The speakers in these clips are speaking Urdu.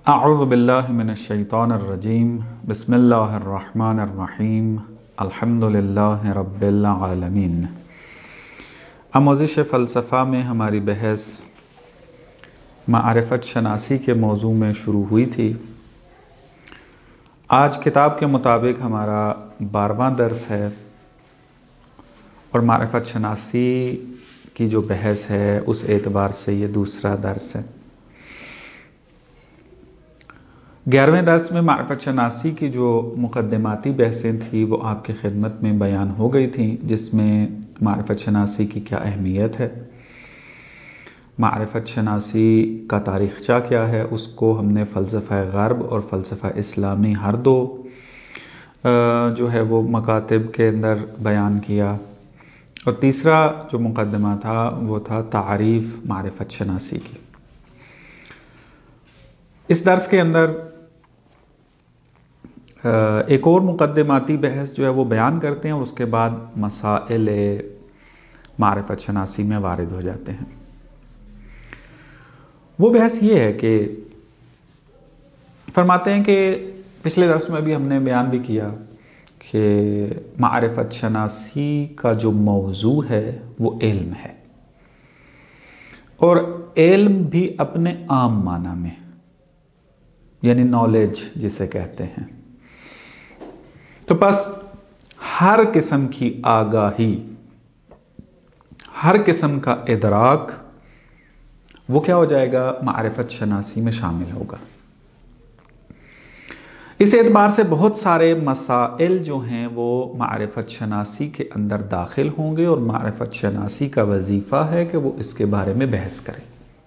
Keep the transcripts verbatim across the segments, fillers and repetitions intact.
اعوذ باللہ من الشیطان الرجیم بسم اللہ الرحمن الرحیم الحمد للہ رب العالمین۔ آموزش فلسفہ میں ہماری بحث معرفت شناسی کے موضوع میں شروع ہوئی تھی۔ آج کتاب کے مطابق ہمارا بارہواں درس ہے اور معرفت شناسی کی جو بحث ہے اس اعتبار سے یہ دوسرا درس ہے۔ گیارہویں درس میں معرفت شناسی کی جو مقدماتی بحثیں تھیں وہ آپ کی خدمت میں بیان ہو گئی تھیں، جس میں معرفت شناسی کی کیا اہمیت ہے، معرفت شناسی کا تاریخچہ کیا ہے، اس کو ہم نے فلسفہ غرب اور فلسفہ اسلامی ہر دو جو ہے وہ مکاتب کے اندر بیان کیا، اور تیسرا جو مقدمہ تھا وہ تھا تعریف معرفت شناسی کی۔ اس درس کے اندر ایک اور مقدماتی بحث جو ہے وہ بیان کرتے ہیں اور اس کے بعد مسائل معرفت شناسی میں وارد ہو جاتے ہیں۔ وہ بحث یہ ہے کہ فرماتے ہیں کہ پچھلے درس میں بھی ہم نے بیان بھی کیا کہ معرفت شناسی کا جو موضوع ہے وہ علم ہے، اور علم بھی اپنے عام معنی میں، یعنی نالج جسے کہتے ہیں۔ تو بس ہر قسم کی آگاہی، ہر قسم کا ادراک وہ کیا ہو جائے گا، معرفت شناسی میں شامل ہوگا۔ اس اعتبار سے بہت سارے مسائل جو ہیں وہ معرفت شناسی کے اندر داخل ہوں گے، اور معرفت شناسی کا وظیفہ ہے کہ وہ اس کے بارے میں بحث کرے۔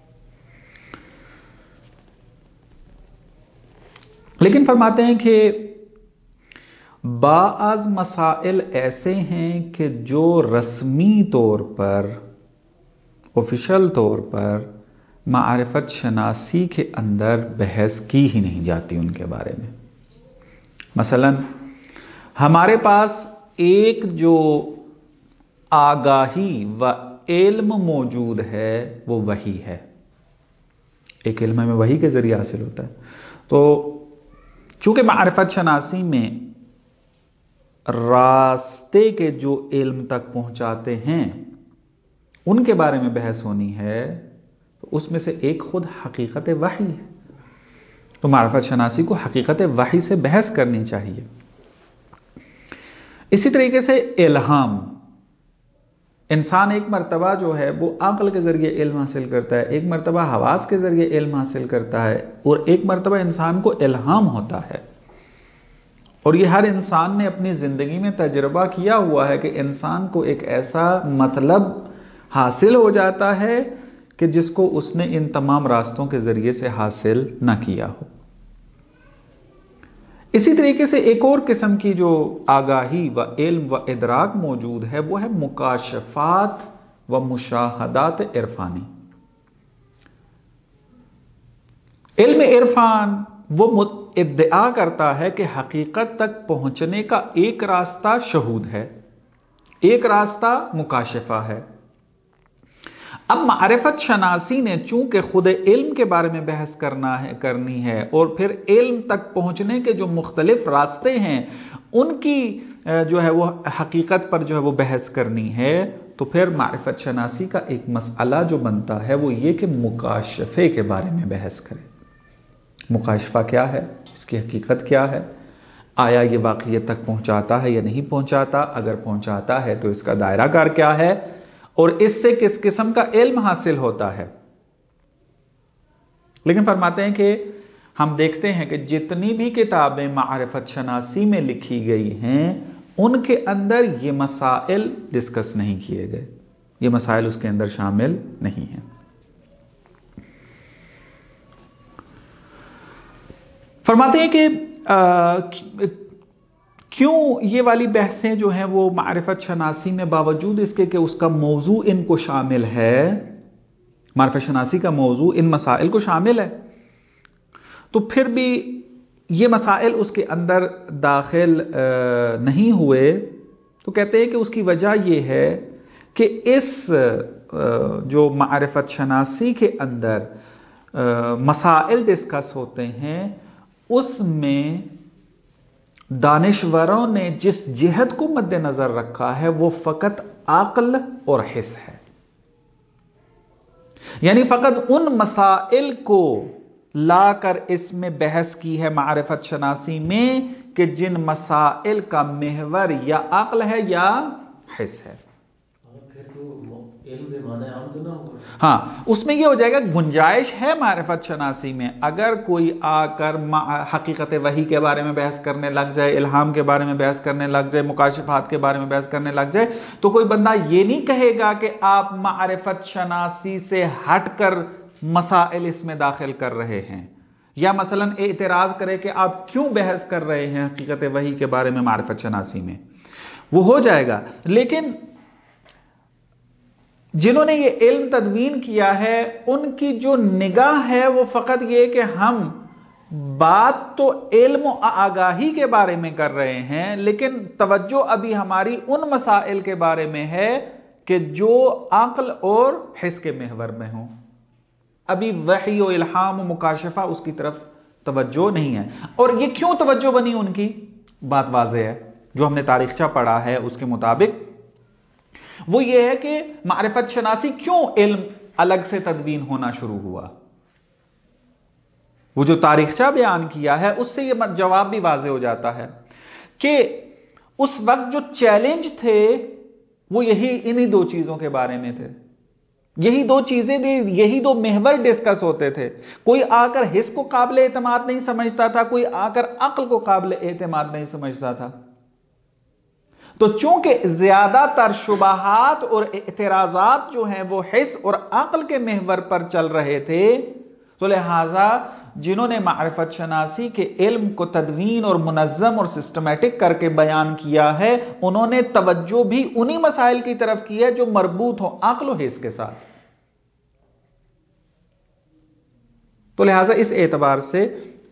لیکن فرماتے ہیں کہ بعض مسائل ایسے ہیں کہ جو رسمی طور پر، آفیشل طور پر معرفت شناسی کے اندر بحث کی ہی نہیں جاتی ان کے بارے میں۔ مثلا ہمارے پاس ایک جو آگاہی و علم موجود ہے وہ وحی ہے، ایک علم میں وحی کے ذریعے حاصل ہوتا ہے۔ تو چونکہ معرفت شناسی میں راستے کے جو علم تک پہنچاتے ہیں ان کے بارے میں بحث ہونی ہے، تو اس میں سے ایک خود حقیقت وحی ہے، تو معرفت شناسی کو حقیقت وحی سے بحث کرنی چاہیے۔ اسی طریقے سے الہام، انسان ایک مرتبہ جو ہے وہ عقل کے ذریعے علم حاصل کرتا ہے، ایک مرتبہ حواس کے ذریعے علم حاصل کرتا ہے، اور ایک مرتبہ انسان کو الہام ہوتا ہے۔ اور یہ ہر انسان نے اپنی زندگی میں تجربہ کیا ہوا ہے کہ انسان کو ایک ایسا مطلب حاصل ہو جاتا ہے کہ جس کو اس نے ان تمام راستوں کے ذریعے سے حاصل نہ کیا ہو۔ اسی طریقے سے ایک اور قسم کی جو آگاہی و علم و ادراک موجود ہے وہ ہے مکاشفات و مشاہدات عرفانی۔ علم عرفان وہ ادعا کرتا ہے کہ حقیقت تک پہنچنے کا ایک راستہ شہود ہے، ایک راستہ مکاشفہ ہے۔ اب معرفت شناسی نے چونکہ خود علم کے بارے میں بحث کرنا ہے کرنی ہے اور پھر علم تک پہنچنے کے جو مختلف راستے ہیں ان کی جو ہے وہ حقیقت پر جو ہے وہ بحث کرنی ہے، تو پھر معرفت شناسی کا ایک مسئلہ جو بنتا ہے وہ یہ کہ مکاشفے کے بارے میں بحث کرے۔ مکاشفہ کیا ہے، اس کی حقیقت کیا ہے، آیا یہ واقعیت تک پہنچاتا ہے یا نہیں پہنچاتا، اگر پہنچاتا ہے تو اس کا دائرہ کار کیا ہے، اور اس سے کس قسم کا علم حاصل ہوتا ہے۔ لیکن فرماتے ہیں کہ ہم دیکھتے ہیں کہ جتنی بھی کتابیں معرفت شناسی میں لکھی گئی ہیں ان کے اندر یہ مسائل ڈسکس نہیں کیے گئے، یہ مسائل اس کے اندر شامل نہیں ہیں۔ فرماتے ہیں کہ کیوں یہ والی بحثیں جو ہیں وہ معرفت شناسی میں باوجود اس کے کہ اس کا موضوع ان کو شامل ہے، معرفت شناسی کا موضوع ان مسائل کو شامل ہے، تو پھر بھی یہ مسائل اس کے اندر داخل نہیں ہوئے، تو کہتے ہیں کہ اس کی وجہ یہ ہے کہ اس جو معرفت شناسی کے اندر مسائل ڈسکس ہوتے ہیں اس میں دانشوروں نے جس جہت کو مد نظر رکھا ہے وہ فقط عقل اور حس ہے، یعنی فقط ان مسائل کو لا کر اس میں بحث کی ہے معرفت شناسی میں کہ جن مسائل کا محور یا عقل ہے یا حس ہے۔ ہاں، اس میں یہ ہو جائے گا گنجائش ہے معرفت شناسی میں، اگر کوئی آ کر حقیقت وحی کے بارے میں بحث کرنے لگ جائے، الہام کے بارے میں بحث کرنے لگ جائے، مکاشفات کے بارے میں بحث کرنے لگ جائے، تو کوئی بندہ یہ نہیں کہے گا کہ آپ معرفت شناسی سے ہٹ کر مسائل اس میں داخل کر رہے ہیں، یا مثلا اعتراض کرے کہ آپ کیوں بحث کر رہے ہیں حقیقت وحی کے بارے میں معرفت شناسی میں، وہ ہو جائے گا۔ لیکن جنہوں نے یہ علم تدوین کیا ہے ان کی جو نگاہ ہے وہ فقط یہ کہ ہم بات تو علم و آگاہی کے بارے میں کر رہے ہیں، لیکن توجہ ابھی ہماری ان مسائل کے بارے میں ہے کہ جو عقل اور حس کے محور میں ہوں۔ ابھی وحی و الہام و مکاشفہ اس کی طرف توجہ نہیں ہے۔ اور یہ کیوں توجہ بنی ان کی بات واضح ہے، جو ہم نے تاریخچہ پڑھا ہے اس کے مطابق وہ یہ ہے کہ معرفت شناسی کیوں علم الگ سے تدوین ہونا شروع ہوا۔ وہ جو تاریخچہ بیان کیا ہے اس سے یہ جواب بھی واضح ہو جاتا ہے کہ اس وقت جو چیلنج تھے وہ یہی انہی دو چیزوں کے بارے میں تھے، یہی دو چیزیں بھی، یہی دو محور ڈسکس ہوتے تھے۔ کوئی آ کر حس کو قابل اعتماد نہیں سمجھتا تھا، کوئی آ کر عقل کو قابل اعتماد نہیں سمجھتا تھا۔ تو چونکہ زیادہ تر شبہات اور اعتراضات جو ہیں وہ حس اور عقل کے محور پر چل رہے تھے، تو لہٰذا جنہوں نے معرفت شناسی کے علم کو تدوین اور منظم اور سسٹمیٹک کر کے بیان کیا ہے، انہوں نے توجہ بھی انہی مسائل کی طرف کی ہے جو مربوط ہو عقل و حس کے ساتھ۔ تو لہٰذا اس اعتبار سے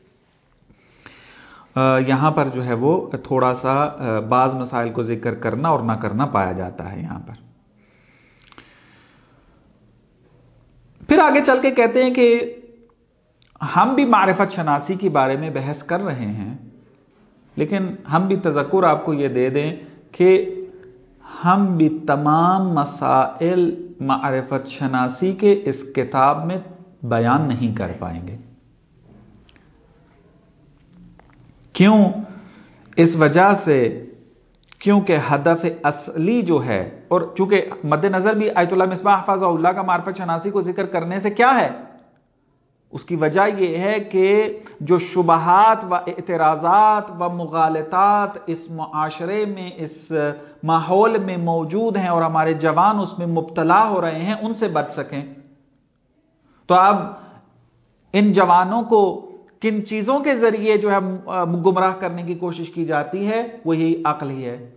یہاں پر جو ہے وہ تھوڑا سا بعض مسائل کو ذکر کرنا اور نہ کرنا پایا جاتا ہے یہاں پر۔ پھر آگے چل کے کہتے ہیں کہ ہم بھی معرفت شناسی کے بارے میں بحث کر رہے ہیں، لیکن ہم بھی تذکر آپ کو یہ دے دیں کہ ہم بھی تمام مسائل معرفت شناسی کے اس کتاب میں بیان نہیں کر پائیں گے۔ کیوں؟ اس وجہ سے کیونکہ ہدف اصلی جو ہے، اور چونکہ مد نظر بھی آیت اللہ مصباح حفظہ اللہ کا معرفت شناسی کو ذکر کرنے سے کیا ہے، اس کی وجہ یہ ہے کہ جو شبہات و اعتراضات و مغالطات اس معاشرے میں، اس ماحول میں موجود ہیں اور ہمارے جوان اس میں مبتلا ہو رہے ہیں، ان سے بچ سکیں۔ تو اب ان جوانوں کو کن چیزوں کے ذریعے جو ہے گمراہ کرنے کی کوشش کی جاتی ہے، وہی عقل ہی ہے۔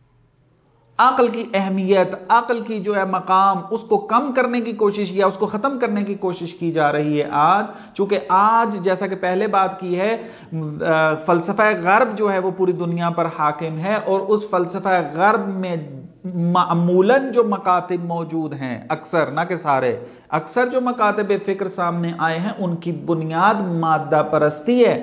عقل کی اہمیت، عقل کی جو ہے مقام، اس کو کم کرنے کی کوشش یا اس کو ختم کرنے کی کوشش کی جا رہی ہے آج۔ چونکہ آج جیسا کہ پہلے بات کی ہے، فلسفہ غرب جو ہے وہ پوری دنیا پر حاکم ہے، اور اس فلسفہ غرب میں معمولاً جو مکاتب موجود ہیں، اکثر نہ کہ سارے، اکثر جو مکاتب فکر سامنے آئے ہیں ان کی بنیاد مادہ پرستی ہے،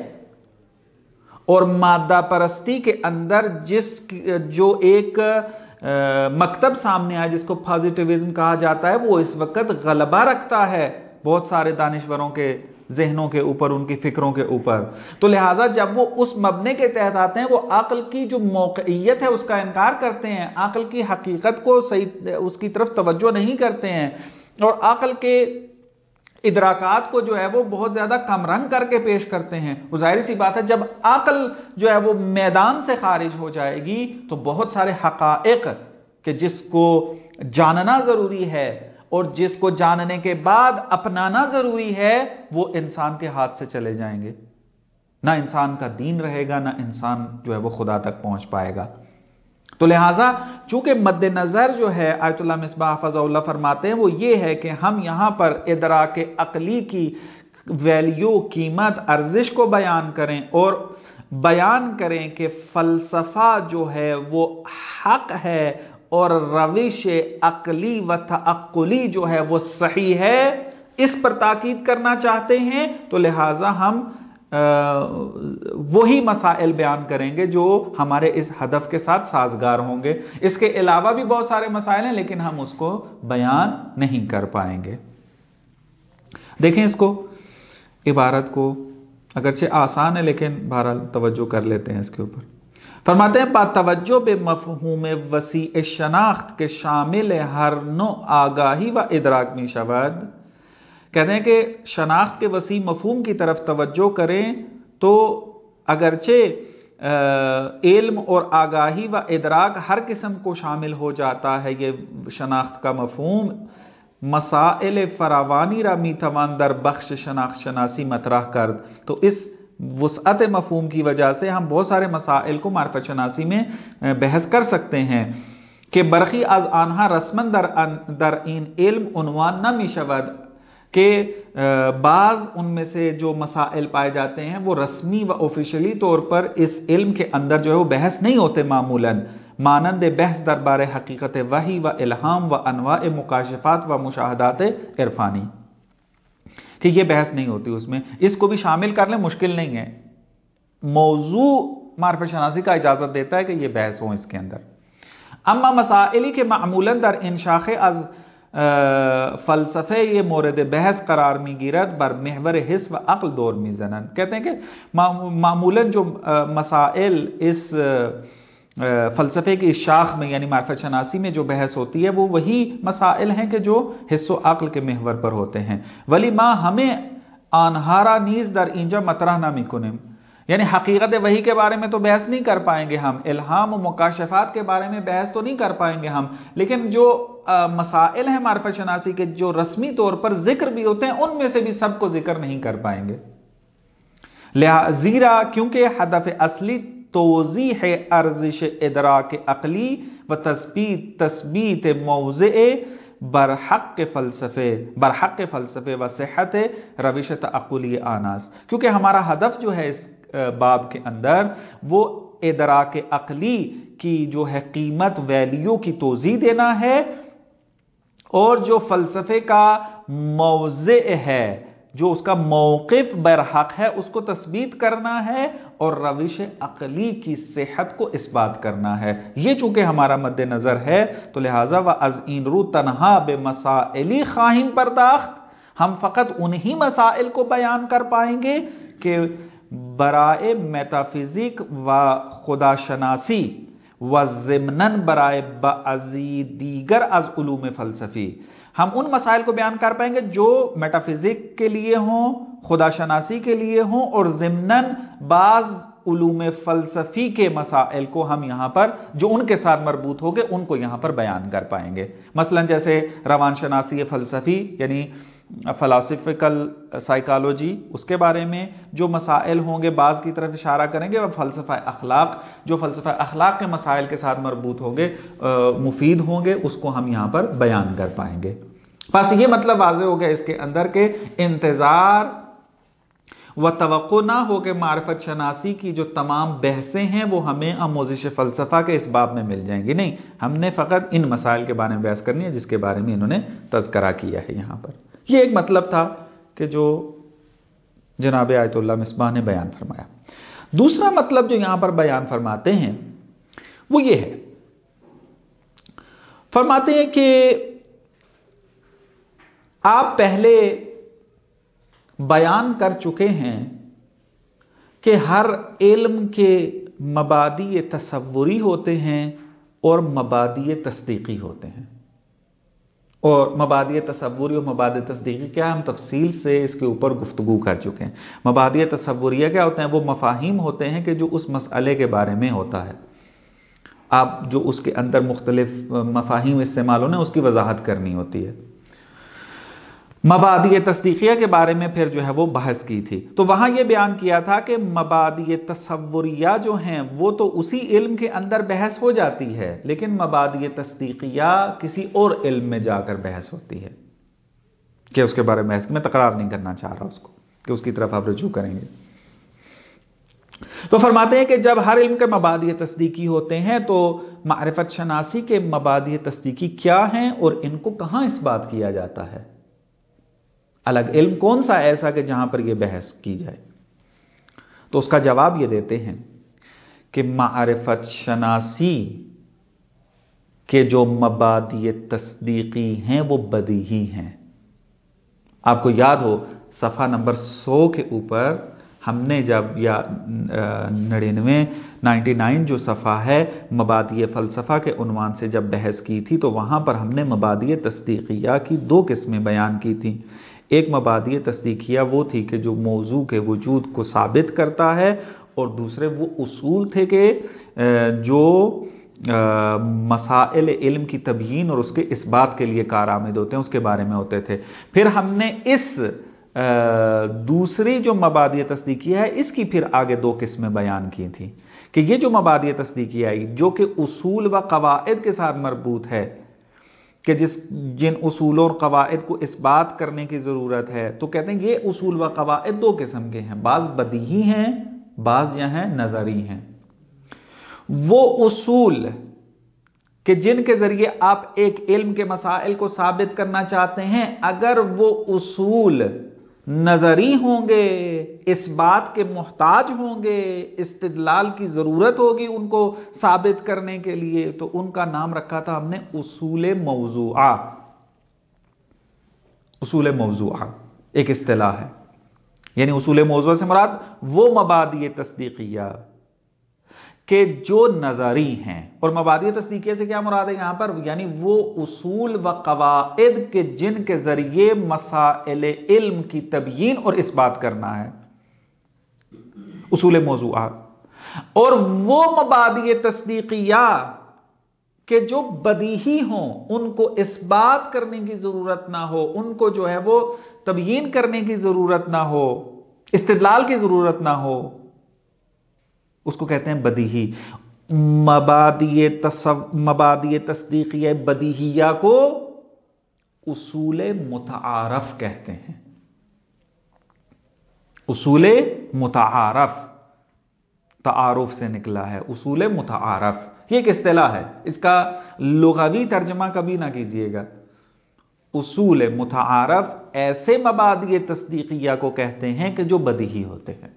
اور مادہ پرستی کے اندر جس جو ایک مکتب سامنے آیا جس کو پازیٹیوزم کہا جاتا ہے، وہ اس وقت غلبہ رکھتا ہے بہت سارے دانشوروں کے ذہنوں کے اوپر، ان کی فکروں کے اوپر۔ تو لہٰذا جب وہ اس مبنے کے تحت آتے ہیں، وہ عقل کی جو موقعیت ہے اس کا انکار کرتے ہیں، عقل کی حقیقت کو صحیح اس کی طرف توجہ نہیں کرتے ہیں، اور عقل کے ادراکات کو جو ہے وہ بہت زیادہ کم رنگ کر کے پیش کرتے ہیں۔ وہ ظاہر سی بات ہے جب عقل جو ہے وہ میدان سے خارج ہو جائے گی تو بہت سارے حقائق کہ جس کو جاننا ضروری ہے اور جس کو جاننے کے بعد اپنانا ضروری ہے، وہ انسان کے ہاتھ سے چلے جائیں گے۔ نہ انسان کا دین رہے گا، نہ انسان جو ہے وہ خدا تک پہنچ پائے گا۔ تو لہٰذا چونکہ مد نظر جو ہے آیت اللہ مصباح حفظہ اللہ فرماتے ہیں وہ یہ ہے کہ ہم یہاں پر ادراک عقلی کی ویلیو، قیمت، ارزش کو بیان کریں، اور بیان کریں کہ فلسفہ جو ہے وہ حق ہے اور روش عقلی و تعقلی جو ہے وہ صحیح ہے، اس پر تاکید کرنا چاہتے ہیں تو لہٰذا ہم وہی مسائل بیان کریں گے جو ہمارے اس ہدف کے ساتھ سازگار ہوں گے. اس کے علاوہ بھی بہت سارے مسائل ہیں لیکن ہم اس کو بیان نہیں کر پائیں گے. دیکھیں اس کو، عبارت کو، اگرچہ آسان ہے لیکن بہرحال توجہ کر لیتے ہیں اس کے اوپر. فرماتے ہیں با توجہ بے مفہوم وسیع شناخت کے شامل ہر نوع آگاہی و ادراک می شود. کہتے ہیں کہ شناخت کے وسیع مفہوم کی طرف توجہ کریں تو اگرچہ علم اور آگاہی و ادراک ہر قسم کو شامل ہو جاتا ہے، یہ شناخت کا مفہوم مسائل فراوانی را میتوان در بخش شناخت شناسی مطرح کرد. تو اس وسعت مفہوم کی وجہ سے ہم بہت سارے مسائل کو معرفت شناسی میں بحث کر سکتے ہیں کہ برخی از آنها رسمن در, در این علم عنوان نہ می شود، کہ بعض ان میں سے جو مسائل پائے جاتے ہیں وہ رسمی و آفیشلی طور پر اس علم کے اندر جو ہے وہ بحث نہیں ہوتے معمولاً، مانند بحث دربار حقیقت وحی و الہام و انواع مکاشفات و مشاہدات عرفانی، کہ یہ بحث نہیں ہوتی اس میں. اس کو بھی شامل کر لیں، مشکل نہیں ہے. موضوع معرفت شناسی کا اجازت دیتا ہے کہ یہ بحث ہو اس کے اندر. اما مسائلی کے معمولاً در انشاخ از فلسفے یہ مورد بحث قرار می گیرد بر محور حس و عقل دور می زنن. کہتے ہیں کہ معمولاً جو مسائل اس فلسفے کی اس شاخ میں یعنی معرفت شناسی میں جو بحث ہوتی ہے وہ وہی مسائل ہیں کہ جو حس و عقل کے محور پر ہوتے ہیں. ولی ما ہمیں آنہارا نیز در اینجا مطرح نہ میکنیم، یعنی حقیقت وحی کے بارے میں تو بحث نہیں کر پائیں گے ہم، الہام و مکاشفات کے بارے میں بحث تو نہیں کر پائیں گے ہم، لیکن جو مسائل ہیں معرفت شناسی کے جو رسمی طور پر ذکر بھی ہوتے ہیں ان میں سے بھی سب کو ذکر نہیں کر پائیں گے. زیرا کیونکہ ہدف اصلی توضیح ارزش ادراک عقلی و تثبیت تثبیت موضع برحق فلسفے برحق فلسفے و صحت روش تعقلی آناس، کیونکہ ہمارا ہدف جو ہے اس باب کے اندر وہ ادراک عقلی کی جو ہے قیمت ویلیو کی توضیح دینا ہے، اور جو فلسفے کا موضع ہے، جو اس کا موقف برحق ہے، اس کو تثبیت کرنا ہے اور روش عقلی کی صحت کو اس بات کرنا ہے. یہ چونکہ ہمارا مد نظر ہے تو لہٰذا و از این رو تنہا بے مسائلی خواہیم پرداخت، ہم فقط انہی مسائل کو بیان کر پائیں گے کہ برائے میتافیزک و خدا شناسی و ضمناً برائے بعضی دیگر از علوم فلسفی، ہم ان مسائل کو بیان کر پائیں گے جو میٹافزک کے لیے ہوں، خدا شناسی کے لیے ہوں، اور ضمناً بعض علوم فلسفی کے مسائل کو ہم یہاں پر جو ان کے ساتھ مربوط ہو گئے ان کو یہاں پر بیان کر پائیں گے. مثلا جیسے روان شناسی فلسفی یعنی فلاسفیکل سائیکالوجی، اس کے بارے میں جو مسائل ہوں گے بعض کی طرف اشارہ کریں گے، اور فلسفہ اخلاق جو فلسفہ اخلاق کے مسائل کے ساتھ مربوط ہوں گے مفید ہوں گے اس کو ہم یہاں پر بیان کر پائیں گے. بس یہ مطلب واضح ہو گیا اس کے اندر کہ انتظار و توقع نہ ہو کہ معرفت شناسی کی جو تمام بحثیں ہیں وہ ہمیں آموزش فلسفہ کے اس باب میں مل جائیں گی. نہیں، ہم نے فقط ان مسائل کے بارے میں بحث کرنی ہے جس کے بارے میں انہوں نے تذکرہ کیا ہے یہاں پر. یہ ایک مطلب تھا کہ جو جناب آیت اللہ مصباح نے بیان فرمایا. دوسرا مطلب جو یہاں پر بیان فرماتے ہیں وہ یہ ہے، فرماتے ہیں کہ آپ پہلے بیان کر چکے ہیں کہ ہر علم کے مبادی تصوری ہوتے ہیں اور مبادی تصدیقی ہوتے ہیں. اور مبادی تصوری اور مبادی تصدیقی کیا، ہم تفصیل سے اس کے اوپر گفتگو کر چکے ہیں. مبادی تصوریہ کیا ہوتے ہیں؟ وہ مفاہیم ہوتے ہیں کہ جو اس مسئلے کے بارے میں ہوتا ہے، آپ جو اس کے اندر مختلف مفاہیم استعمال ہونے اس کی وضاحت کرنی ہوتی ہے. مبادی تصدیقیہ کے بارے میں پھر جو ہے وہ بحث کی تھی، تو وہاں یہ بیان کیا تھا کہ مبادی تصوریہ جو ہیں وہ تو اسی علم کے اندر بحث ہو جاتی ہے، لیکن مبادی تصدیقیہ کسی اور علم میں جا کر بحث ہوتی ہے کہ اس کے بارے میں بحث، میں تکرار نہیں کرنا چاہ رہا اس کو کہ اس کی طرف آپ رجوع کریں گے. تو فرماتے ہیں کہ جب ہر علم کے مبادی تصدیقی ہوتے ہیں تو معرفت شناسی کے مبادی تصدیقی کیا ہیں اور ان کو کہاں اس بات کیا جاتا ہے؟ الگ علم کون سا ایسا کہ جہاں پر یہ بحث کی جائے؟ تو اس کا جواب یہ دیتے ہیں کہ معرفت شناسی کے جو مبادئ تصدیقی ہیں وہ بدیہی ہیں۔ آپ کو یاد ہو صفحہ نمبر سو کے اوپر ہم نے جب یا نڑینوے نائنٹی نائن جو صفحہ ہے مبادئ فلسفہ کے عنوان سے جب بحث کی تھی تو وہاں پر ہم نے مبادئ تصدیقیہ کی دو قسمیں بیان کی تھیں۔ ایک مبادئ تصدیقیہ وہ تھی کہ جو موضوع کے وجود کو ثابت کرتا ہے، اور دوسرے وہ اصول تھے کہ جو مسائل علم کی تبیین اور اس کے اثبات کے لیے کارآمد ہوتے ہیں، اس کے بارے میں ہوتے تھے۔ پھر ہم نے اس دوسری جو مبادئ تصدیقیہ ہے اس کی پھر آگے دو قسمیں بیان کی تھیں کہ یہ جو مبادئ تصدیقیہ آئی جو کہ اصول و قواعد کے ساتھ مربوط ہے، کہ جس جن اصول اور قواعد کو اس بات کرنے کی ضرورت ہے، تو کہتے ہیں یہ اصول و قواعد دو قسم کے ہیں، بعض بدیہی ہیں، بعض یہ ہیں نظری ہیں۔ وہ اصول کہ جن کے ذریعے آپ ایک علم کے مسائل کو ثابت کرنا چاہتے ہیں، اگر وہ اصول نظری ہوں گے، اس بات کے محتاج ہوں گے، استدلال کی ضرورت ہوگی ان کو ثابت کرنے کے لیے، تو ان کا نام رکھا تھا ہم نے اصول موضوعہ۔ اصول موضوعہ ایک اصطلاح ہے، یعنی اصول موضوعہ سے مراد وہ مبادئ تصدیقیہ کہ جو نظری ہیں، اور مبادئ تصدیقیہ سے کیا مراد ہے یہاں پر؟ یعنی وہ اصول و قواعد کے جن کے ذریعے مسائل علم کی تبیین اور اثبات کرنا ہے، اصول موضوعہ۔ اور وہ مبادئ تصدیقیہ کہ جو بدیہی ہوں، ان کو اثبات کرنے کی ضرورت نہ ہو، ان کو جو ہے وہ تبیین کرنے کی ضرورت نہ ہو، استدلال کی ضرورت نہ ہو، اس کو کہتے ہیں بدیہی۔ مبادئ تصو... مبادئ تصدیقیہ بدیہیہ کو اصول متعارف کہتے ہیں۔ اصول متعارف تعارف سے نکلا ہے، اصول متعارف یہ ایک اصطلاح ہے، اس کا لغوی ترجمہ کبھی نہ کیجیے گا۔ اصول متعارف ایسے مبادئ تصدیقیہ کو کہتے ہیں کہ جو بدیہی ہوتے ہیں،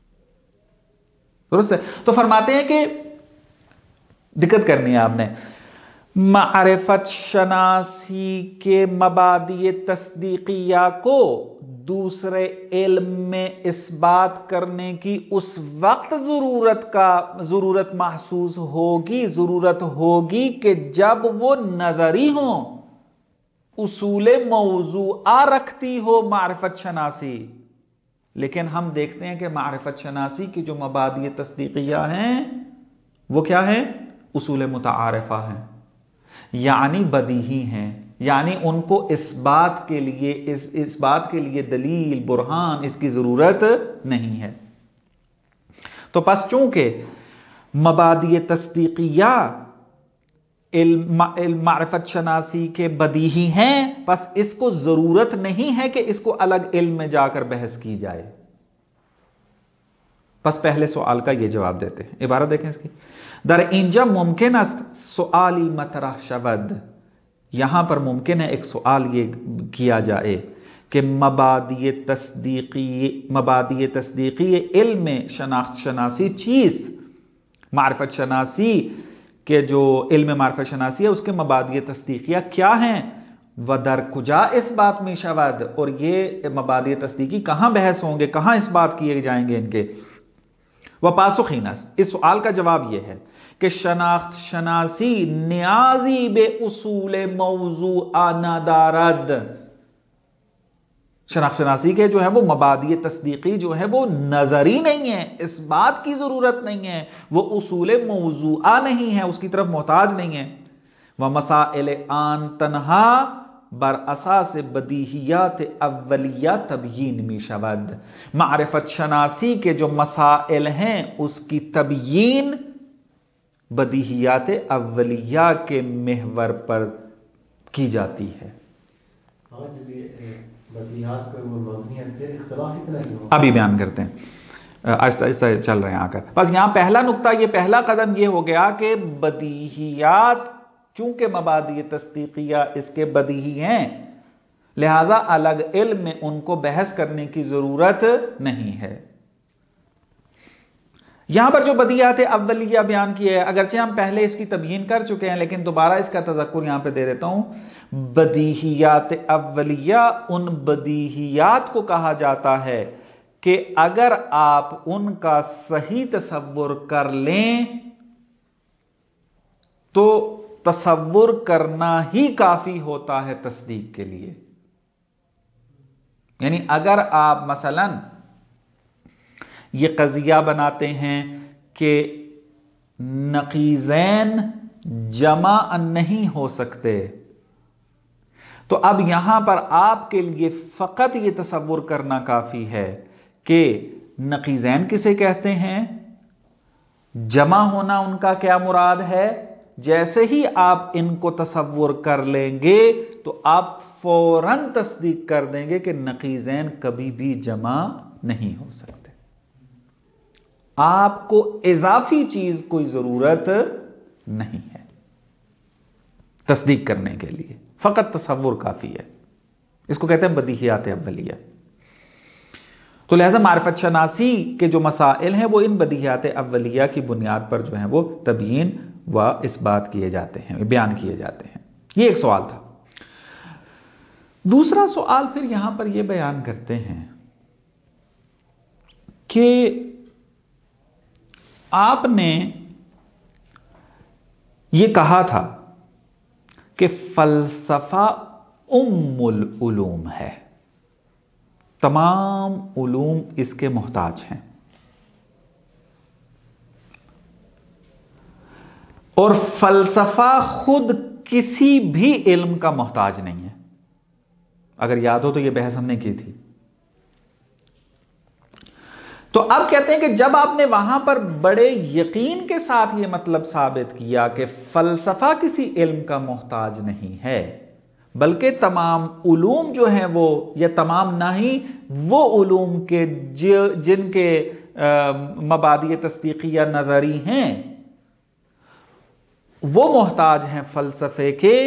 درست ہے؟ تو فرماتے ہیں کہ دقت کرنی ہے آپ نے، معرفت شناسی کے مبادئ تصدیقیہ کو دوسرے علم میں اس بات کرنے کی اس وقت ضرورت کا ضرورت محسوس ہوگی ضرورت ہوگی کہ جب وہ نظری ہوں، اصول موضوعہ رکھتی ہو معرفت شناسی۔ لیکن ہم دیکھتے ہیں کہ معرفت شناسی کی جو مبادئ تصدیقیہ ہیں وہ کیا ہیں؟ اصول متعارفہ ہیں، یعنی بدیہی ہیں، یعنی ان کو اس بات کے لیے اس, اس بات کے لیے دلیل برہان اس کی ضرورت نہیں ہے۔ تو پس چونکہ مبادئ تصدیقیہ علم معرفت شناسی کے بدیہی ہیں، پس اس کو ضرورت نہیں ہے کہ اس کو الگ علم میں جا کر بحث کی جائے۔ پس پہلے سوال کا یہ جواب دیتے ہیں، عبارت دیکھیں اس کی، در اینجا ممکن است سوالی مطرح شود، یہاں پر ممکن ہے ایک سوال یہ کیا جائے کہ مبادئ تصدیقی مبادئ تصدیقی علم شناخت شناسی چیز، معرفت شناسی کہ جو علم معرفت شناسی ہے اس کے مبادئ تصدیقیہ کیا ہیں، و در کجا اس بات میں شود، اور یہ مبادئ تصدیقی کہاں بحث ہوں گے، کہاں اس بات کیے جائیں گے ان کے۔ و پاسخ اینس، اس سوال کا جواب یہ ہے کہ شناخت شناسی نیازی بے اصول موضوعہ ندارد، شناخت شناسی کے جو ہے وہ مبادئ تصدیقی جو ہے وہ نظری نہیں ہے، اس بات کی ضرورت نہیں ہے، وہ اصول موضوعہ نہیں ہے، اس کی طرف محتاج نہیں ہے۔ ومسائل آن تنہا بر اساس بدیہیات اولیہ تبیین می شود، معرفت شناسی کے جو مسائل ہیں اس کی تبیین بدیہیات اولیہ کے محور پر کی جاتی ہے۔ ابھی بیان کرتے ہیں، آہستہ آہستہ چل رہے ہیں آ کر۔ بس یہاں پہلا نقطہ، یہ پہلا قدم یہ ہو گیا کہ بدیہیات چونکہ مبادئ تصدیقیہ اس کے بدیہی ہیں، لہذا الگ علم میں ان کو بحث کرنے کی ضرورت نہیں ہے۔ یہاں پر جو بدیہیات اولیہ بیان کی ہے، اگرچہ ہم پہلے اس کی تبیین کر چکے ہیں لیکن دوبارہ اس کا تذکر یہاں پہ دے دیتا ہوں۔ بدیہیات اولیہ ان بدیہیات کو کہا جاتا ہے کہ اگر آپ ان کا صحیح تصور کر لیں تو تصور کرنا ہی کافی ہوتا ہے تصدیق کے لیے۔ یعنی اگر آپ مثلا یہ قضیہ بناتے ہیں کہ نقیضین جمع نہیں ہو سکتے، تو اب یہاں پر آپ کے لیے فقط یہ تصور کرنا کافی ہے کہ نقیضین کسے کہتے ہیں، جمع ہونا ان کا کیا مراد ہے۔ جیسے ہی آپ ان کو تصور کر لیں گے تو آپ فوراً تصدیق کر دیں گے کہ نقیضین کبھی بھی جمع نہیں ہو سکتے۔ آپ کو اضافی چیز کوئی ضرورت نہیں ہے تصدیق کرنے کے لیے، فقط تصور کافی ہے۔ اس کو کہتے ہیں بدیہیات اولیہ۔ تو لہذا معرفت شناسی کے جو مسائل ہیں وہ ان بدیہیات اولیہ کی بنیاد پر جو ہیں وہ تبیین و اس بات کیے جاتے ہیں، بیان کیے جاتے ہیں۔ یہ ایک سوال تھا۔ دوسرا سوال پھر یہاں پر یہ بیان کرتے ہیں کہ آپ نے یہ کہا تھا کہ فلسفہ ام العلوم ہے، تمام علوم اس کے محتاج ہیں، اور فلسفہ خود کسی بھی علم کا محتاج نہیں ہے۔ اگر یاد ہو تو یہ بحث ہم نے کی تھی۔ تو اب کہتے ہیں کہ جب آپ نے وہاں پر بڑے یقین کے ساتھ یہ مطلب ثابت کیا کہ فلسفہ کسی علم کا محتاج نہیں ہے بلکہ تمام علوم جو ہیں وہ، یا تمام نہیں وہ علوم کے جن کے مبادئ تصدیقیہ نظری ہیں وہ محتاج ہیں فلسفے کے،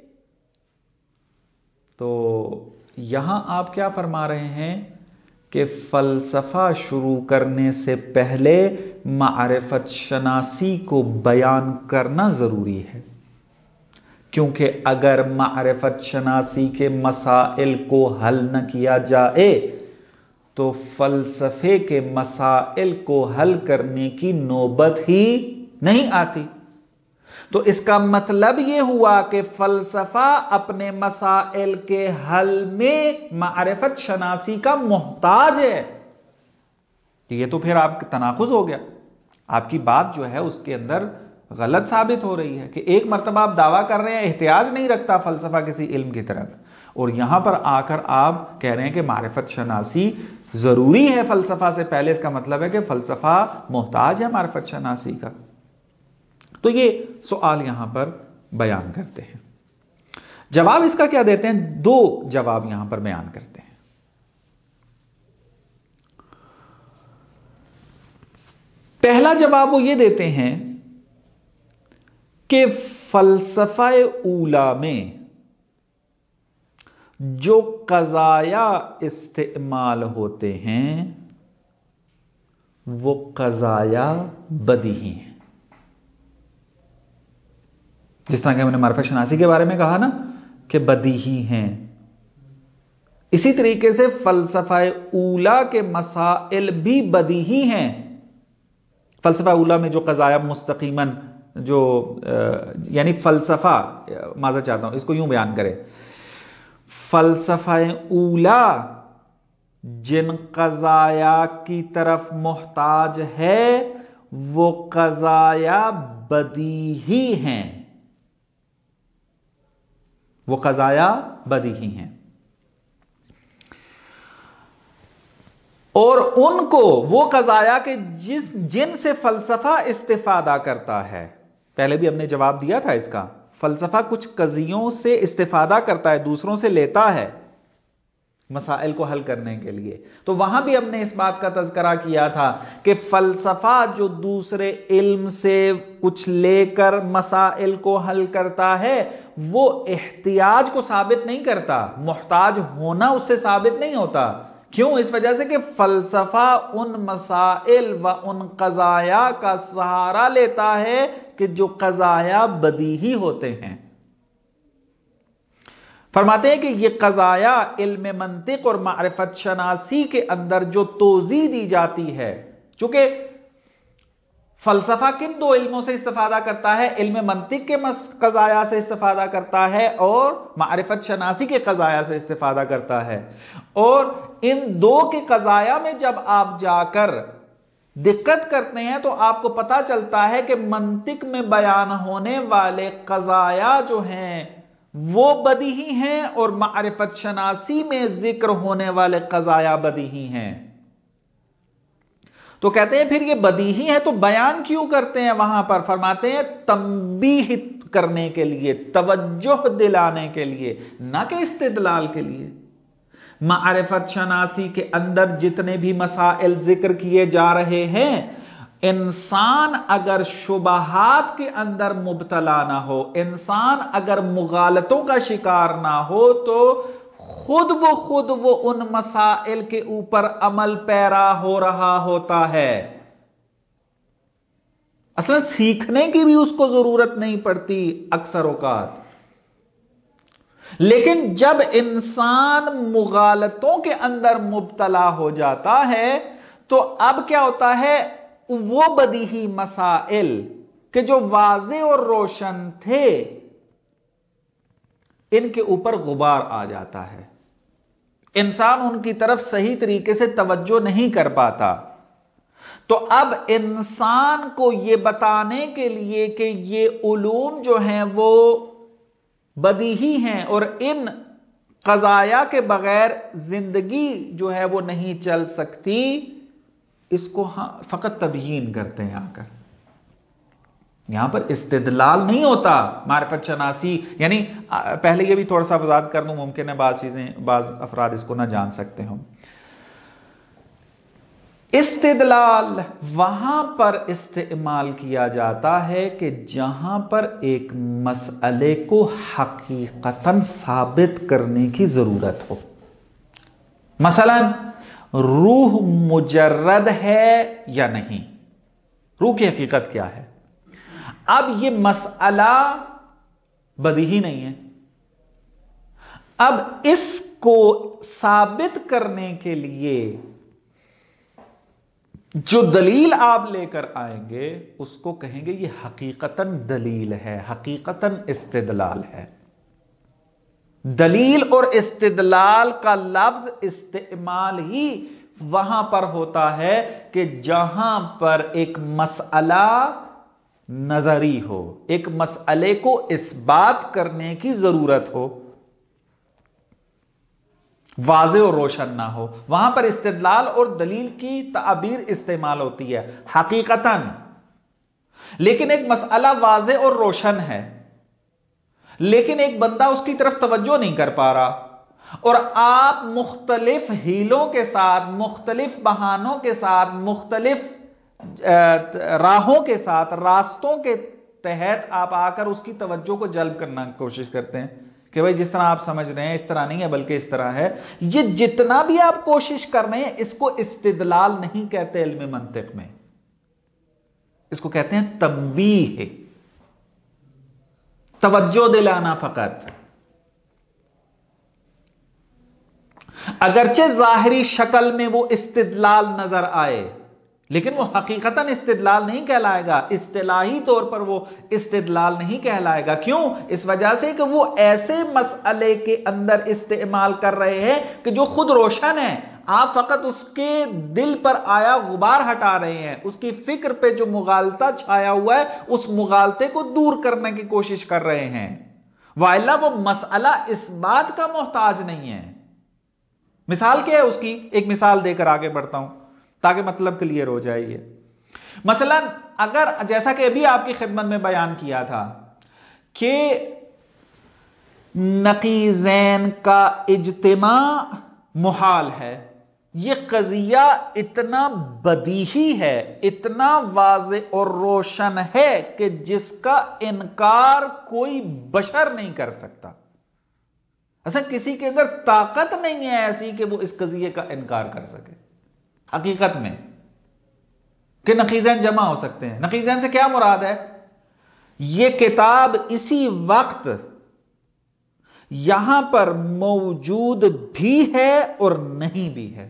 تو یہاں آپ کیا فرما رہے ہیں کہ فلسفہ شروع کرنے سے پہلے معرفت شناسی کو بیان کرنا ضروری ہے، کیونکہ اگر معرفت شناسی کے مسائل کو حل نہ کیا جائے تو فلسفے کے مسائل کو حل کرنے کی نوبت ہی نہیں آتی۔ تو اس کا مطلب یہ ہوا کہ فلسفہ اپنے مسائل کے حل میں معرفت شناسی کا محتاج ہے۔ یہ تو پھر آپ کا تناقض ہو گیا، آپ کی بات جو ہے اس کے اندر غلط ثابت ہو رہی ہے کہ ایک مرتبہ آپ دعویٰ کر رہے ہیں احتیاج نہیں رکھتا فلسفہ کسی علم کی طرف، اور یہاں پر آ کر آپ کہہ رہے ہیں کہ معرفت شناسی ضروری ہے فلسفہ سے پہلے۔ اس کا مطلب ہے کہ فلسفہ محتاج ہے معرفت شناسی کا۔ تو یہ سوال یہاں پر بیان کرتے ہیں۔ جواب اس کا کیا دیتے ہیں؟ دو جواب یہاں پر بیان کرتے ہیں۔ پہلا جواب وہ یہ دیتے ہیں کہ فلسفہ اولا میں جو قضایا استعمال ہوتے ہیں وہ قضایا بدیہی ہیں۔ جس طرح کہ ہم نے معرفت شناسی کے بارے میں کہا نا کہ بدیہی ہیں، اسی طریقے سے فلسفہ اولا کے مسائل بھی بدیہی ہیں۔ فلسفہ اولا میں جو قضایا مستقیماً جو یعنی فلسفہ، معذرت چاہتا ہوں اس کو یوں بیان کرے، فلسفہ اولا جن قضایا کی طرف محتاج ہے وہ قضایا بدیہی ہیں، وہ قضایا بدیہی ہیں، اور ان کو وہ قضایا کہ جس جن سے فلسفہ استفادہ کرتا ہے، پہلے بھی ہم نے جواب دیا تھا اس کا، فلسفہ کچھ قضیوں سے استفادہ کرتا ہے، دوسروں سے لیتا ہے مسائل کو حل کرنے کے لیے۔ تو وہاں بھی ہم نے اس بات کا تذکرہ کیا تھا کہ فلسفہ جو دوسرے علم سے کچھ لے کر مسائل کو حل کرتا ہے وہ احتیاج کو ثابت نہیں کرتا، محتاج ہونا اس سے ثابت نہیں ہوتا. کیوں؟ اس وجہ سے کہ فلسفہ ان مسائل و ان قضایا کا سہارا لیتا ہے کہ جو قضایا بدیہی ہوتے ہیں. فرماتے ہیں کہ یہ قضایا علم منطق اور معرفت شناسی کے اندر جو توضیح دی جاتی ہے، چونکہ فلسفہ کن دو علموں سے استفادہ کرتا ہے؟ علم منطق کے قضایا سے استفادہ کرتا ہے اور معرفت شناسی کے قضایا سے استفادہ کرتا ہے. اور ان دو کے قضایا میں جب آپ جا کر دقت کرتے ہیں تو آپ کو پتا چلتا ہے کہ منطق میں بیان ہونے والے قضایا جو ہیں وہ بدیہی ہیں اور معرفت شناسی میں ذکر ہونے والے قضایا بدیہی ہیں. تو کہتے ہیں پھر یہ بدیہی ہے تو بیان کیوں کرتے ہیں وہاں پر؟ فرماتے ہیں تنبیہ کرنے کے لیے، توجہ دلانے کے لیے، نہ کہ استدلال کے لیے. معرفت شناسی کے اندر جتنے بھی مسائل ذکر کیے جا رہے ہیں، انسان اگر شبہات کے اندر مبتلا نہ ہو، انسان اگر مغالطوں کا شکار نہ ہو تو خود وہ خود وہ ان مسائل کے اوپر عمل پیرا ہو رہا ہوتا ہے. اصلا سیکھنے کی بھی اس کو ضرورت نہیں پڑتی اکثر اوقات. لیکن جب انسان مغالطوں کے اندر مبتلا ہو جاتا ہے تو اب کیا ہوتا ہے؟ وہ بدیہی مسائل کہ جو واضح اور روشن تھے ان کے اوپر غبار آ جاتا ہے، انسان ان کی طرف صحیح طریقے سے توجہ نہیں کر پاتا. تو اب انسان کو یہ بتانے کے لیے کہ یہ علوم جو ہیں وہ بدیہی ہیں اور ان قضایا کے بغیر زندگی جو ہے وہ نہیں چل سکتی، اس کو فقط تبیین کرتے ہیں آ کر. یہاں پر استدلال نہیں ہوتا. معرفت شناسی یعنی پہلے یہ بھی تھوڑا سا وضاحت کر دوں، ممکن ہے بعض چیزیں بعض افراد اس کو نہ جان سکتے ہوں. استدلال وہاں پر استعمال کیا جاتا ہے کہ جہاں پر ایک مسئلے کو حقیقتاً ثابت کرنے کی ضرورت ہو. مثلا روح مجرد ہے یا نہیں، روح کی حقیقت کیا ہے؟ اب یہ مسئلہ بدیہی نہیں ہے. اب اس کو ثابت کرنے کے لیے جو دلیل آپ لے کر آئیں گے اس کو کہیں گے یہ حقیقتاً دلیل ہے، حقیقتاً استدلال ہے. دلیل اور استدلال کا لفظ استعمال ہی وہاں پر ہوتا ہے کہ جہاں پر ایک مسئلہ نظری ہو، ایک مسئلے کو اس بات کرنے کی ضرورت ہو، واضح اور روشن نہ ہو، وہاں پر استدلال اور دلیل کی تعبیر استعمال ہوتی ہے حقیقتاً. لیکن ایک مسئلہ واضح اور روشن ہے لیکن ایک بندہ اس کی طرف توجہ نہیں کر پا رہا اور آپ مختلف ہیلوں کے ساتھ، مختلف بہانوں کے ساتھ، مختلف راہوں کے ساتھ، راستوں کے تحت آپ آ کر اس کی توجہ کو جلب کرنا کی کوشش کرتے ہیں کہ بھائی جس طرح آپ سمجھ رہے ہیں اس طرح نہیں ہے بلکہ اس طرح ہے. یہ جتنا بھی آپ کوشش کر رہے ہیں اس کو استدلال نہیں کہتے علم منطق میں، اس کو کہتے ہیں تنبیہ، توجہ دلانا فقط. اگرچہ ظاہری شکل میں وہ استدلال نظر آئے لیکن وہ حقیقتاً استدلال نہیں کہلائے گا، اصطلاحی طور پر وہ استدلال نہیں کہلائے گا. کیوں؟ اس وجہ سے کہ وہ ایسے مسئلے کے اندر استعمال کر رہے ہیں کہ جو خود روشن ہے، آپ فقط اس کے دل پر آیا غبار ہٹا رہے ہیں، اس کی فکر پہ جو مغالطہ چھایا ہوا ہے اس مغالطے کو دور کرنے کی کوشش کر رہے ہیں. وَإِلَّا وہ مسئلہ اس بات کا محتاج نہیں ہے. مثال کیا ہے اس کی؟ ایک مثال دے کر آگے بڑھتا ہوں تاکہ مطلب کلیئر ہو جائے. یہ مثلا اگر جیسا کہ ابھی آپ کی خدمت میں بیان کیا تھا کہ نقیضین کا اجتماع محال ہے، یہ قضیہ اتنا بدیہی ہے، اتنا واضح اور روشن ہے کہ جس کا انکار کوئی بشر نہیں کر سکتا. اصلا کسی کے اندر طاقت نہیں ہے ایسی کہ وہ اس قضیے کا انکار کر سکے حقیقت میں، کہ نقیضین جمع ہو سکتے ہیں. نقیضین سے کیا مراد ہے؟ یہ کتاب اسی وقت یہاں پر موجود بھی ہے اور نہیں بھی ہے.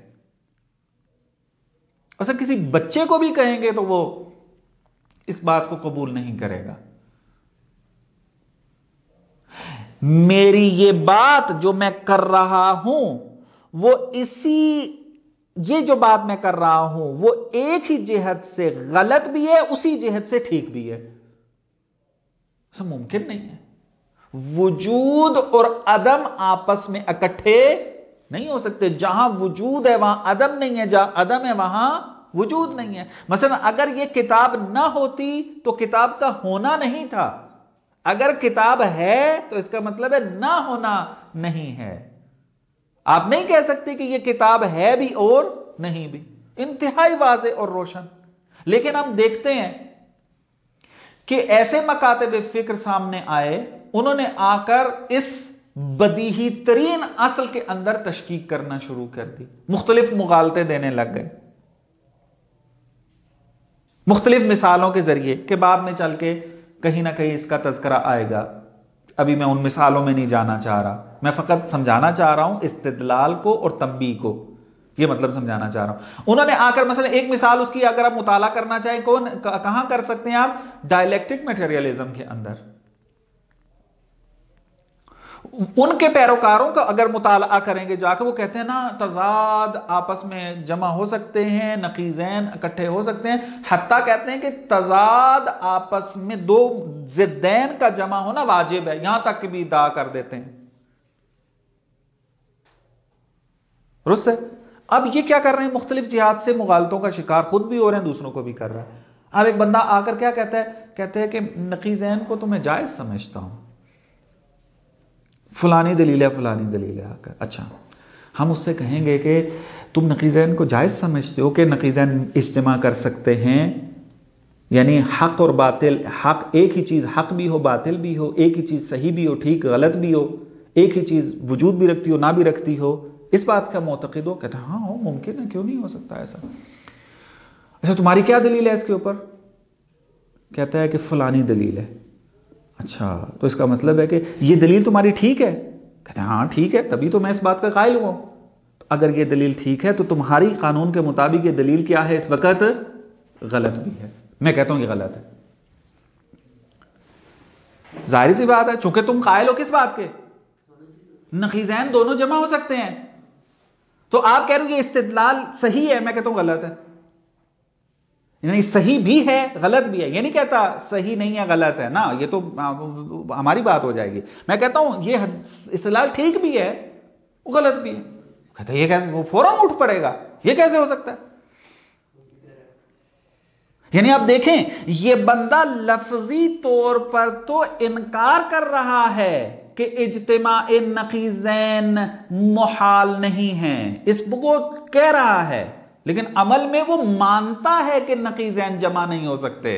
اصلا کسی بچے کو بھی کہیں گے تو وہ اس بات کو قبول نہیں کرے گا. میری یہ بات جو میں کر رہا ہوں وہ اسی یہ جو بات میں کر رہا ہوں وہ ایک ہی جہت سے غلط بھی ہے، اسی جہت سے ٹھیک بھی ہے. ایسا ممکن نہیں ہے. وجود اور عدم آپس میں اکٹھے نہیں ہو سکتے. جہاں وجود ہے وہاں عدم نہیں ہے، جہاں عدم ہے وہاں وجود نہیں ہے. مثلا اگر یہ کتاب نہ ہوتی تو کتاب کا ہونا نہیں تھا. اگر کتاب ہے تو اس کا مطلب ہے نہ ہونا نہیں ہے. آپ نہیں کہہ سکتے کہ یہ کتاب ہے بھی اور نہیں بھی. انتہائی واضح اور روشن. لیکن ہم دیکھتے ہیں کہ ایسے مکاتب فکر سامنے آئے، انہوں نے آ کر اس بدیہی ترین اصل کے اندر تشکیک کرنا شروع کر دی، مختلف مغالطے دینے لگ گئے مختلف مثالوں کے ذریعے، کہ بعد میں چل کے کہیں نہ کہیں اس کا تذکرہ آئے گا. ابھی میں ان مثالوں میں نہیں جانا چاہ رہا، میں فقط سمجھانا چاہ رہا ہوں استدلال کو اور تنبیہ کو. یہ مطلب سمجھانا چاہ رہا ہوں. انہوں نے آ کر مثلا ایک مثال اس کی اگر آپ مطالعہ کرنا چاہیں کون کہاں کر سکتے ہیں آپ؟ ڈائلیکٹک میٹیریلزم کے اندر. ان کے پیروکاروں کا اگر مطالعہ کریں گے جا کے، وہ کہتے ہیں نا تضاد آپس میں جمع ہو سکتے ہیں، نقیضین اکٹھے ہو سکتے ہیں. حتیٰ کہتے ہیں کہ تضاد آپس میں دو ضدین کا جمع ہونا واجب ہے، یہاں تک بھی ادعا کر دیتے ہیں. درست ہے؟ اب یہ کیا کر رہے ہیں؟ مختلف جہات سے مغالطوں کا شکار خود بھی ہو رہے ہیں، دوسروں کو بھی کر رہا ہے. اب ایک بندہ آ کر کیا کہتا ہے؟ کہتے ہیں کہ نقیضین کو تو میں جائز سمجھتا ہوں، فلانی دلیل ہے فلانی دلیل ہے. آ کر اچھا ہم اس سے کہیں گے کہ تم نقیضین کو جائز سمجھتے ہو کہ نقیضین اجتماع کر سکتے ہیں؟ یعنی حق اور باطل، حق ایک ہی چیز حق بھی ہو باطل بھی ہو، ایک ہی چیز صحیح بھی ہو ٹھیک غلط بھی ہو، ایک ہی چیز وجود بھی رکھتی ہو نہ بھی رکھتی ہو، اس بات کا معتقد ہو؟ کہتا ہے ہاں ہو ممکن ہے، کیوں نہیں ہو سکتا ایسا. اچھا تمہاری کیا دلیل ہے اس کے اوپر؟ کہتا ہے کہ فلانی دلیل ہے. اچھا تو اس کا مطلب ہے کہ یہ دلیل تمہاری ٹھیک ہے؟ کہتے ہیں ہاں ٹھیک ہے، تبھی تو میں اس بات کا قائل ہوں. اگر یہ دلیل ٹھیک ہے تو تمہاری قانون کے مطابق یہ دلیل کیا ہے اس وقت؟ غلط بھی ہے. میں کہتا ہوں یہ غلط ہے. ظاہر سی بات ہے، چونکہ تم قائل ہو کس بات کے؟ نقیضین دونوں جمع ہو سکتے ہیں. تو آپ کہہ رہے ہو یہ استدلال صحیح ہے، میں کہتا ہوں غلط ہے. یعنی صحیح بھی ہے غلط بھی ہے. یہ نہیں کہتا صحیح نہیں ہے غلط ہے، نا یہ تو ہماری بات ہو جائے گی. میں کہتا ہوں یہ استدلال ٹھیک بھی ہے غلط بھی ہے. کہتا ہے یہ کیسے؟ وہ فوراً اٹھ پڑے گا، یہ کیسے ہو سکتا ہے؟ یعنی آپ دیکھیں یہ بندہ لفظی طور پر تو انکار کر رہا ہے کہ اجتماع نقیضین محال نہیں ہے، اس کو کہہ رہا ہے، لیکن عمل میں وہ مانتا ہے کہ نقیضین جمع نہیں ہو سکتے.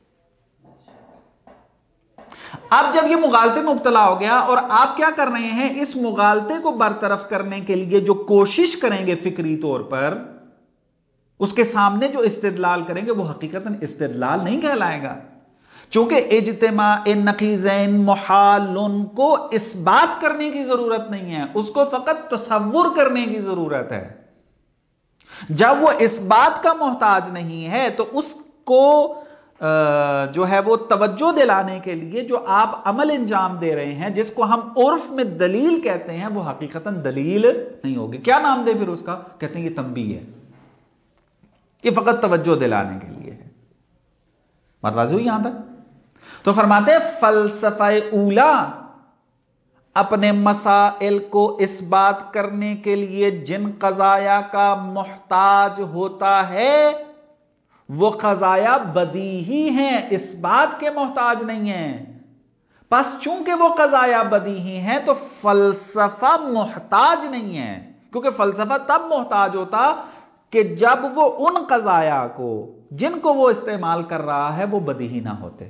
اب جب یہ مغالطے میں مبتلا ہو گیا اور آپ کیا کر رہے ہیں؟ اس مغالطے کو برطرف کرنے کے لیے جو کوشش کریں گے فکری طور پر، اس کے سامنے جو استدلال کریں گے وہ حقیقتاً استدلال نہیں کہلائے گا. چونکہ اجتماع نقیضین محال کو اس بات کرنے کی ضرورت نہیں ہے، اس کو فقط تصور کرنے کی ضرورت ہے. جب وہ اس بات کا محتاج نہیں ہے تو اس کو جو ہے وہ توجہ دلانے کے لیے جو آپ عمل انجام دے رہے ہیں، جس کو ہم عرف میں دلیل کہتے ہیں، وہ حقیقتاً دلیل نہیں ہوگی. کیا نام دے پھر اس کا؟ کہتے ہیں یہ تنبیہ ہے، یہ فقط توجہ دلانے کے لیے ہے. بات واضح ہوئی یہاں تک؟ تو فرماتے ہیں فلسفہ اولا اپنے مسائل کو اس بات کرنے کے لیے جن قضایا کا محتاج ہوتا ہے وہ قضایا بدیہی ہیں، اس بات کے محتاج نہیں ہیں. پس چونکہ وہ قضایا بدیہی ہیں تو فلسفہ محتاج نہیں ہے. کیونکہ فلسفہ تب محتاج ہوتا کہ جب وہ ان قضایا کو جن کو وہ استعمال کر رہا ہے وہ بدیہی نہ ہوتے.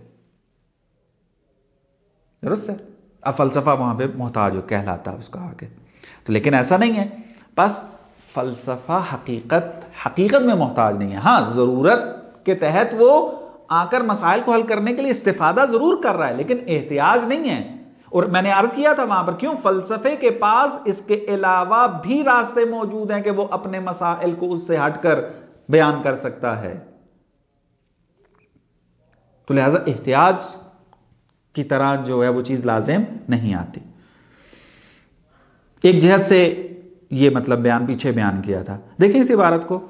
درست ہے؟ اب فلسفہ وہاں پہ محتاج ہو کہلاتا اس کا آگے. تو لیکن ایسا نہیں ہے. بس فلسفہ حقیقت حقیقت میں محتاج نہیں ہے. ہاں ضرورت کے تحت وہ آ کر مسائل کو حل کرنے کے لیے استفادہ ضرور کر رہا ہے لیکن احتیاج نہیں ہے. اور میں نے عرض کیا تھا وہاں پر کیوں فلسفے کے پاس اس کے علاوہ بھی راستے موجود ہیں کہ وہ اپنے مسائل کو اس سے ہٹ کر بیان کر سکتا ہے. تو لہذا احتیاج کی طرح جو ہے وہ چیز لازم نہیں آتی. ایک جہت سے یہ مطلب بیان پیچھے بیان کیا تھا. دیکھیں اس عبارت کو.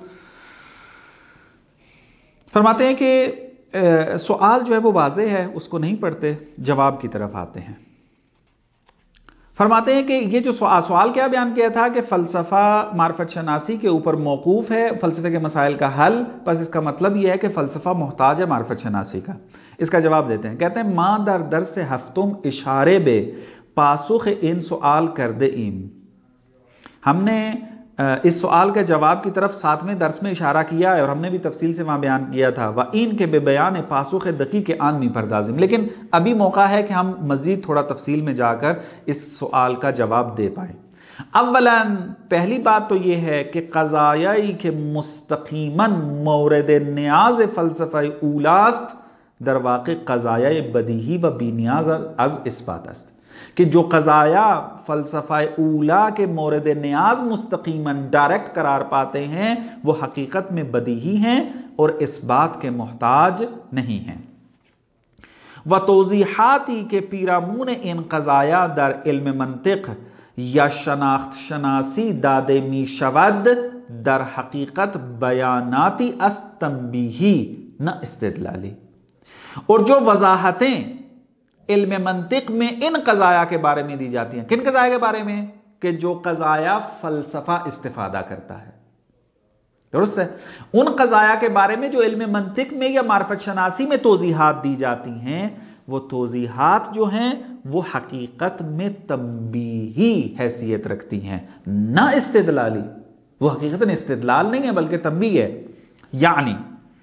فرماتے ہیں کہ سوال جو ہے وہ واضح ہے اس کو نہیں پڑھتے جواب کی طرف آتے ہیں. فرماتے ہیں کہ یہ جو سوال کیا بیان کیا تھا کہ فلسفہ معرفت شناسی کے اوپر موقوف ہے فلسفے کے مسائل کا حل. بس اس کا مطلب یہ ہے کہ فلسفہ محتاج ہے معرفت شناسی کا. اس کا جواب دیتے ہیں. کہتے ہیں ماں در درس ہفتم اشارے بے پاسخ ان سوال کرده ایم. ہم نے اس سوال کے جواب کی طرف ساتویں درس میں اشارہ کیا ہے اور ہم نے بھی تفصیل سے وہاں بیان کیا تھا. و این کے بے بیان پاسخ دقیق آن می پردازیم. لیکن ابھی موقع ہے کہ ہم مزید تھوڑا تفصیل میں جا کر اس سوال کا جواب دے پائیں. اولاً پہلی بات تو یہ ہے کہ قضایائی کے مستقیماً مورد نیاز فلسفہ اولاست در واقع قضایای بدیہی و بی نیاز از اثبات است. کہ جو قضایا فلسفہ اولا کے مورد نیاز مستقیماً ڈائریکٹ قرار پاتے ہیں وہ حقیقت میں بدیہی ہیں اور اس بات کے محتاج نہیں ہیں. و توضیحاتی کے پیرامون ان قضایا در علم منطق یا شناخت شناسی داده می شود در حقیقت بیاناتی از تنبیہی نہ استدلالی. اور جو وضاحتیں علم منطق میں ان قضایا کے بارے میں دی جاتی ہیں. کن قضایا کے بارے میں؟ کہ جو قضایا فلسفہ استفادہ کرتا ہے. درست ہے؟ ان قضایا کے بارے میں جو علم منطق میں یا معرفت شناسی میں توضیحات دی جاتی ہیں وہ توضیحات جو ہیں وہ حقیقت میں تنبیہی حیثیت رکھتی ہیں نہ استدلالی. وہ حقیقت استدلال نہیں ہے بلکہ تنبیہ ہے. یعنی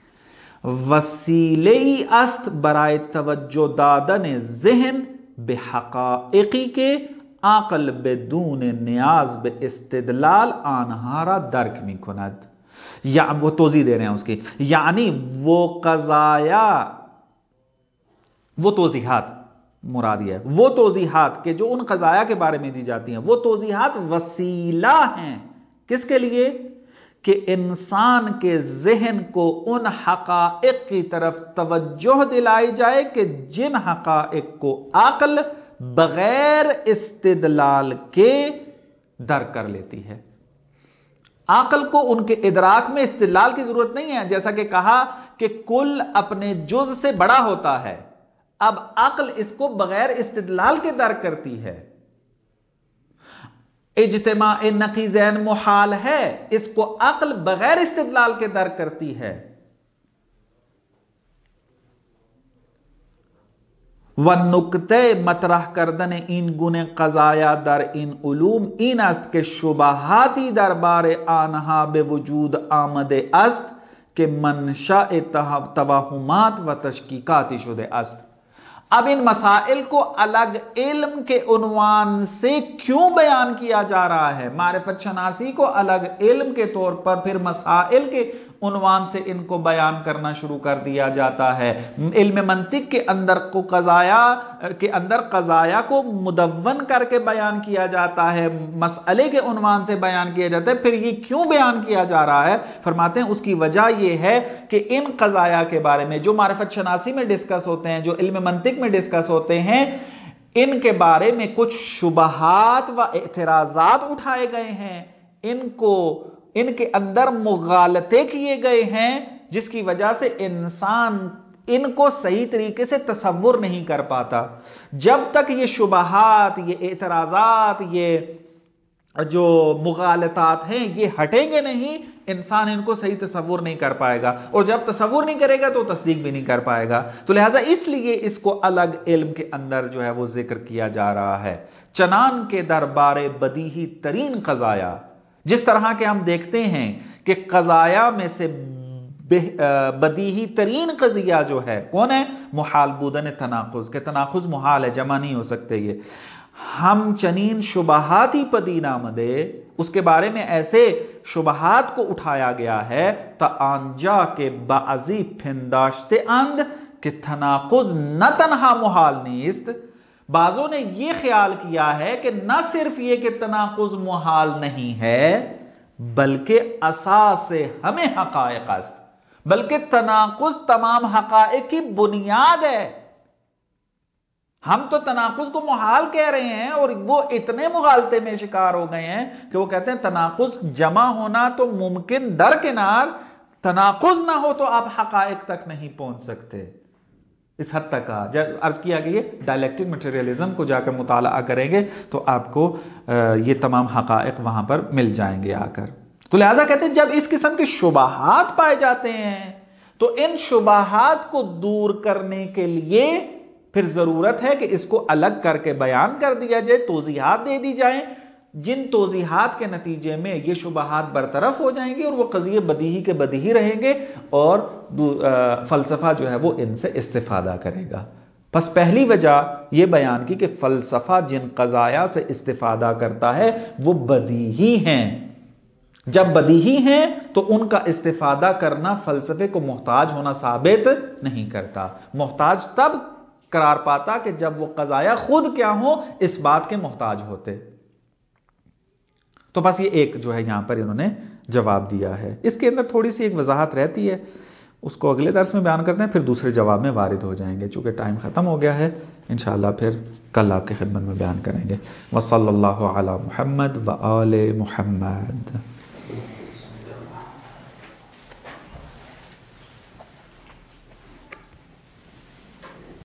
وسیلہی است برائے توجہ دادن ذہن بے حقائقی کے عقل بدون نیاز بے استدلال آنہارا درک می کند. یا وہ توضیح دے رہے ہیں اس کی. یعنی وہ قضایا وہ توضیحات مراد یہ ہے وہ توضیحات کہ جو ان قضایا کے بارے میں دی جاتی ہیں وہ توضیحات وسیلہ ہیں. کس کے لیے؟ کہ انسان کے ذہن کو ان حقائق کی طرف توجہ دلائی جائے کہ جن حقائق کو عقل بغیر استدلال کے درک کر لیتی ہے. عقل کو ان کے ادراک میں استدلال کی ضرورت نہیں ہے. جیسا کہ کہا کہ کل اپنے جز سے بڑا ہوتا ہے. اب عقل اس کو بغیر استدلال کے درک کرتی ہے. اجتماع نقیضین محال ہے اس کو عقل بغیر استدلال کے درک کرتی ہے. و نکتے مطرح کردن این گنے قضایا در این علوم این است کہ شبہاتی دربار آنہا بے وجود آمده است کہ منشاء توہمات و تشکیکاتی شده است. اب ان مسائل کو الگ علم کے عنوان سے کیوں بیان کیا جا رہا ہے؟ معرفت شناسی کو الگ علم کے طور پر پھر مسائل کے عنوان سے ان کو بیان کرنا شروع کر دیا جاتا ہے. علم منطق کے اندر کو قضایا کے اندر قضایا کو مدون کر کے بیان کیا جاتا ہے, مسئلے کے عنوان سے بیان کیا جاتا ہے. پھر یہ کیوں بیان کیا جا رہا ہے؟ فرماتے ہیں اس کی وجہ یہ ہے کہ ان قضایا کے بارے میں جو معرفت شناسی میں ڈسکس ہوتے ہیں, جو علم منطق میں ڈسکس ہوتے ہیں, ان کے بارے میں کچھ شبہات و اعتراضات اٹھائے گئے ہیں, ان کو ان کے اندر مغالطے کیے گئے ہیں جس کی وجہ سے انسان ان کو صحیح طریقے سے تصور نہیں کر پاتا. جب تک یہ شبہات, یہ اعتراضات, یہ جو مغالطات ہیں یہ ہٹیں گے نہیں, انسان ان کو صحیح تصور نہیں کر پائے گا, اور جب تصور نہیں کرے گا تو تصدیق بھی نہیں کر پائے گا. تو لہٰذا اس لیے اس کو الگ علم کے اندر جو ہے وہ ذکر کیا جا رہا ہے. چنان کے دربار بدیہی ترین قضایا, جس طرح کے ہم دیکھتے ہیں کہ قضایا میں سے بدیہی ترین قضیہ جو ہے کون ہے؟ محال بودن تناقض، کہ تناقض محال ہے، جمع نہیں ہو سکتے یہ. ہم چنین شبہات ہی پدید آمدے، اس کے بارے میں ایسے شبہات کو اٹھایا گیا ہے تا آنجا کے بعضی پھنداشتے اند کہ تناقض نہ تنہا محال نیست. بعضوں نے یہ خیال کیا ہے کہ نہ صرف یہ کہ تناقض محال نہیں ہے بلکہ اساس ہمیں حقائق است، بلکہ تناقض تمام حقائق کی بنیاد ہے. ہم تو تناقض کو محال کہہ رہے ہیں اور وہ اتنے مغالطے میں شکار ہو گئے ہیں کہ وہ کہتے ہیں تناقض جمع ہونا تو ممکن درکنار، تناقض نہ ہو تو آپ حقائق تک نہیں پہنچ سکتے. اس حد تک جب عرض کیا گیا ڈائلیکٹک مٹیریلزم کو جا کر مطالعہ کریں گے تو آپ کو یہ تمام حقائق وہاں پر مل جائیں گے آ کر. تو لہذا کہتے ہیں جب اس قسم کے شبہات پائے جاتے ہیں تو ان شبہات کو دور کرنے کے لیے پھر ضرورت ہے کہ اس کو الگ کر کے بیان کر دیا جائے، توضیحات دے دی جائیں، جن توضیحات کے نتیجے میں یہ شبہات برطرف ہو جائیں گے اور وہ قضیے بدیہی کے بدیہی رہیں گے اور فلسفہ جو ہے وہ ان سے استفادہ کرے گا. پس پہلی وجہ یہ بیان کی کہ فلسفہ جن قضایا سے استفادہ کرتا ہے وہ بدیہی ہیں. جب بدیہی ہیں تو ان کا استفادہ کرنا فلسفے کو محتاج ہونا ثابت نہیں کرتا. محتاج تب قرار پاتا کہ جب وہ قضایا خود کیا ہو اس بات کے محتاج ہوتے. تو بس یہ ایک جو ہے یہاں پر انہوں نے جواب دیا ہے. اس کے اندر تھوڑی سی ایک وضاحت رہتی ہے، اس کو اگلے درس میں بیان کرتے ہیں، پھر دوسرے جواب میں وارد ہو جائیں گے. چونکہ ٹائم ختم ہو گیا ہے، انشاءاللہ پھر کل آپ کی خدمت میں بیان کریں گے. وصلی اللہ علی محمد و آل محمد.